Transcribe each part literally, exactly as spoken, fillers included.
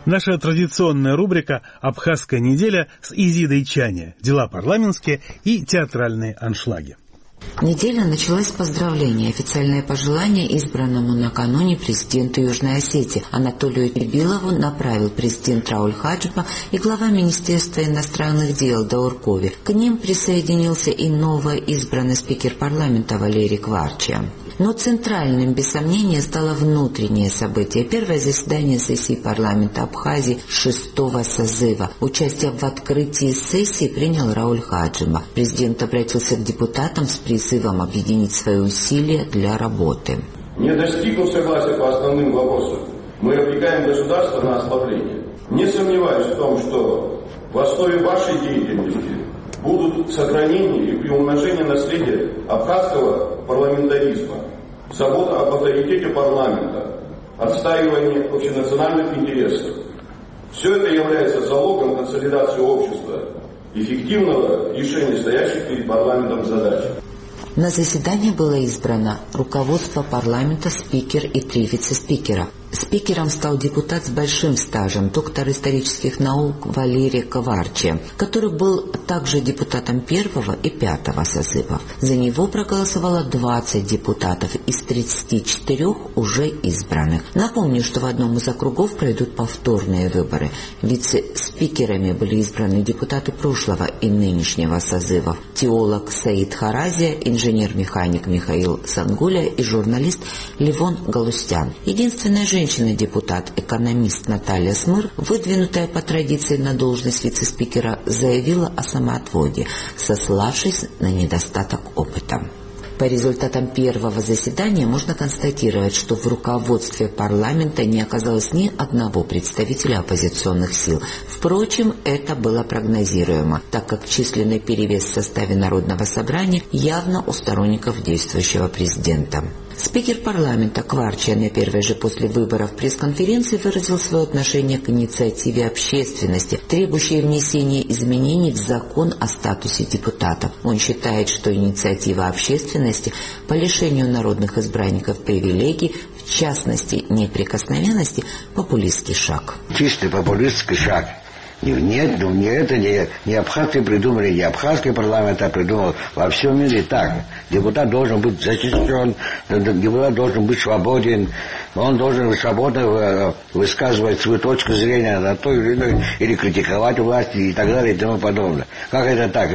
Наша традиционная рубрика «Абхазская неделя» с Изидой Чане. Дела парламентские и театральные аншлаги. Неделя началась с поздравления. Официальное пожелание избранному накануне президенту Южной Осетии Анатолию Билову направил президент Рауль Хаджипа и глава Министерства иностранных дел Дауркови. К ним присоединился и новоизбранный спикер парламента Валерий Кварчия. Но центральным, без сомнения, стало внутреннее событие. Первое заседание сессии парламента Абхазии шестого созыва. Участие в открытии сессии принял Рауль Хаджипа. Президент обратился к депутатам с призывом объединить свои усилия для работы. Не достигнув согласия по основным вопросам, мы обрекаем государство на ослабление. Не сомневаюсь в том, что в основе вашей деятельности будут сохранение и приумножение наследия абхазского парламентаризма, забота об авторитете парламента, отстаивание общенациональных интересов. Все это является залогом консолидации общества, эффективного решения стоящих перед парламентом задач. На заседание было избрано руководство парламента, спикер и три вице-спикера. Спикером стал депутат с большим стажем, доктор исторических наук Валерий Кварчия, который был также депутатом первого и пятого созывов. За него проголосовало двадцать депутатов из тридцати четырёх уже избранных. Напомню, что в одном из округов пройдут повторные выборы. Вице-спикерами были избраны депутаты прошлого и нынешнего созывов: теолог Саид Харазия, инженер-механик Михаил Сангуля и журналист Левон Галустян. Единственная женщина Женщина-депутат, экономист Наталья Смыр, выдвинутая по традиции на должность вице-спикера, заявила о самоотводе, сославшись на недостаток опыта. По результатам первого заседания можно констатировать, что в руководстве парламента не оказалось ни одного представителя оппозиционных сил. Впрочем, это было прогнозируемо, так как численный перевес в составе Народного собрания явно у сторонников действующего президента. Спикер парламента Кварчия на первой же после выборов пресс-конференции выразил свое отношение к инициативе общественности, требующей внесения изменений в закон о статусе депутатов. Он считает, что инициатива общественности по лишению народных избранников привилегий, в частности неприкосновенности, популистский шаг. Чистый популистский шаг. Нет, ну не это не, не абхазцы придумали, не абхазский парламент, а придумал во всем мире так. Депутат должен быть защищен, депутат должен быть свободен, он должен свободно высказывать свою точку зрения на то или иное, или критиковать власть и так далее и тому подобное. Как это так?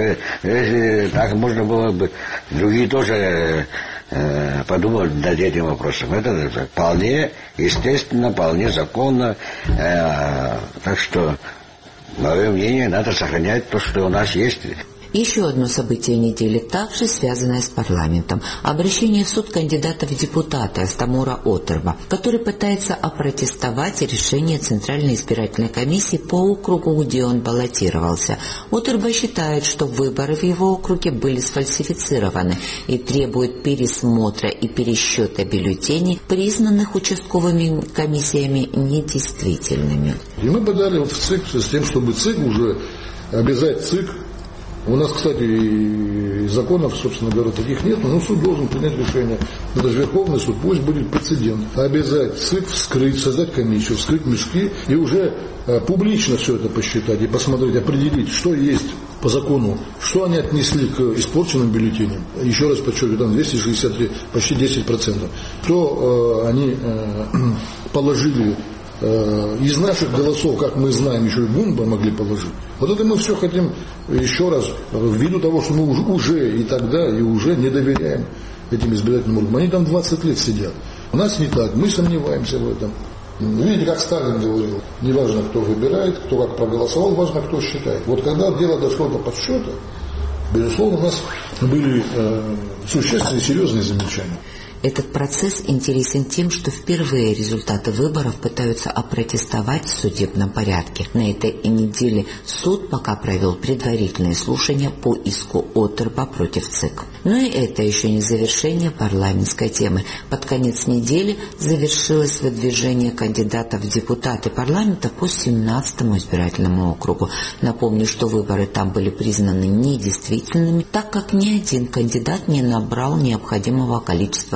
Если так можно было бы, другие тоже э, подумать над этим вопросом. Это вполне естественно, вполне законно, э, так что мое мнение, надо сохранять то, что у нас есть. Еще одно событие недели, также связанное с парламентом. Обращение в суд кандидата в депутаты Астамура Отерба, который пытается опротестовать решение Центральной избирательной комиссии по округу, где он баллотировался. Отерба считает, что выборы в его округе были сфальсифицированы и требует пересмотра и пересчета бюллетеней, признанных участковыми комиссиями недействительными. И мы подали в ЦИК с тем, чтобы ЦИК уже обязать ЦИК. У нас, кстати, и законов, собственно говоря, таких нет, но суд должен принять решение. Это же Верховный суд, пусть будет прецедент. Обязать ЦИК вскрыть, создать комиссию, вскрыть мешки и уже э, публично все это посчитать и посмотреть, определить, что есть по закону, что они отнесли к испорченным бюллетеням. Еще раз подчеркиваю, там двести шестьдесят три, почти десять процентов. Что э, они э, положили из наших голосов, как мы знаем, еще и Бунба могли положить. Вот это мы все хотим еще раз, ввиду того, что мы уже, уже и тогда, и уже не доверяем этим избирательным органам. Они там двадцать лет сидят. У нас не так, мы сомневаемся в этом. Видите, как Сталин говорил, не важно, кто выбирает, кто как проголосовал, важно, кто считает. Вот когда дело дошло до подсчета, безусловно, у нас были э, существенные, серьезные замечания. Этот процесс интересен тем, что впервые результаты выборов пытаются опротестовать в судебном порядке. На этой неделе суд пока провел предварительные слушания по иску Отерба против ЦИК. Но и это еще не завершение парламентской темы. Под конец недели завершилось выдвижение кандидатов в депутаты парламента по семнадцатому избирательному округу. Напомню, что выборы там были признаны недействительными, так как ни один кандидат не набрал необходимого количества голосов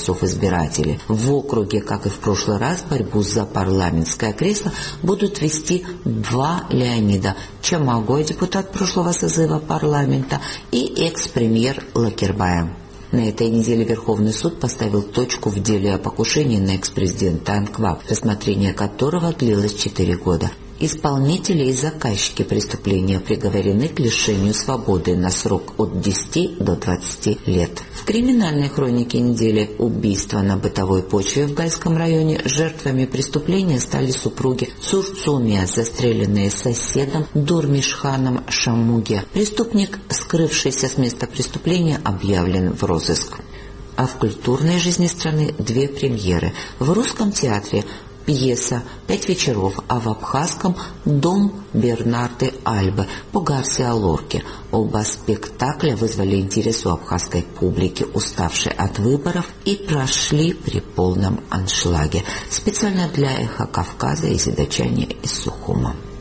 голосов избирателей. В округе, как и в прошлый раз, борьбу за парламентское кресло будут вести два Леонида: Чамагой, депутат прошлого созыва парламента, и экс-премьер Лакербаев. На этой неделе Верховный суд поставил точку в деле о покушении на экс-президента Анкваб, рассмотрение которого длилось четыре года. Исполнители и заказчики преступления приговорены к лишению свободы на срок от десяти до двадцати лет. В криминальной хронике недели убийства на бытовой почве в Гальском районе жертвами преступления стали супруги Цурцумия, застреленные соседом Дурмишханом Шамуге. Преступник, скрывшийся с места преступления, объявлен в розыск. А в культурной жизни страны две премьеры. В Русском театре пьеса «Пять вечеров», а в абхазском «Дом Бернарды Альбы» по Гарсиа Лорке. Оба спектакля вызвали интерес у абхазской публики, уставшей от выборов, и прошли при полном аншлаге. Специально для «Эхо Кавказа» и «Седочане» из Сухума.